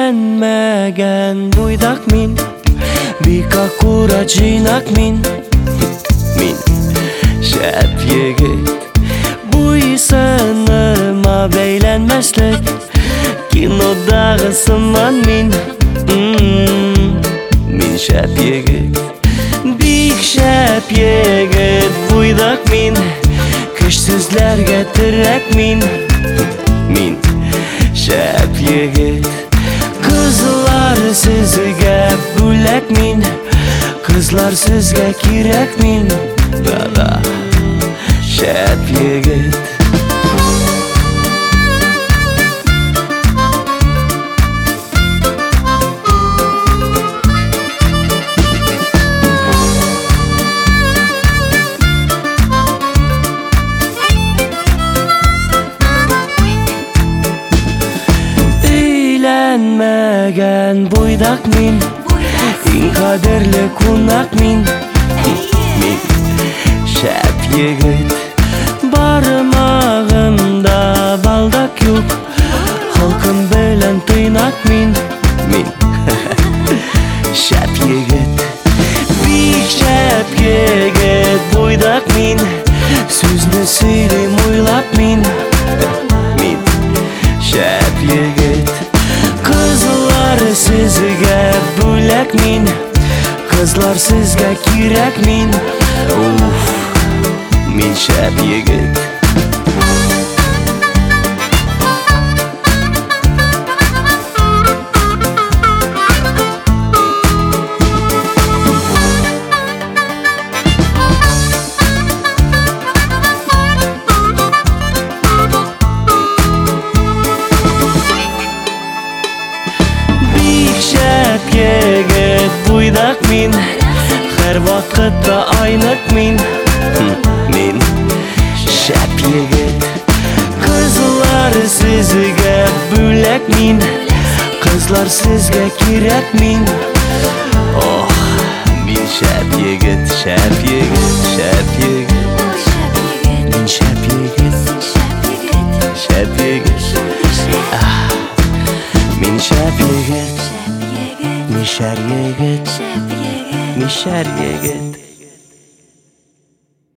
Үйленмеген буйдак мин, бика кура жыйнак мин шәп егет. Буйсыныма бәйләнмәслек, кинодагы сыман мин шәп егет. Бик шәп егет буйдак мин, көчсезләргә терәк мин шәп егет. Кызлар сезгә бүләк мин, кызлар сезгә кирәк мин, да-да, шәп егет. Үйленмеген буйдак мин, иң кадерле кунак мин шәп егет. Бармагымда балдак юк, халкым белән тыйнак мин шәп егет. Бик шәп егет буйдак мин, сүзне сөйлим уйлап мин шәп егет. Кызлар сезгә бүләк мин, кызлар сезгә кирәк мин шәп егет. Шәп егет буйдак мин, һәр вакытта айнык мин шәп егет. Кызлар сезгә бүләк мин, кызлар сезгә кирәк мин шәп егет, шәп егет, шәп егет, мин шәп егет, шәп егет, мин шәп егет. Мишәр егет, мишәр егет.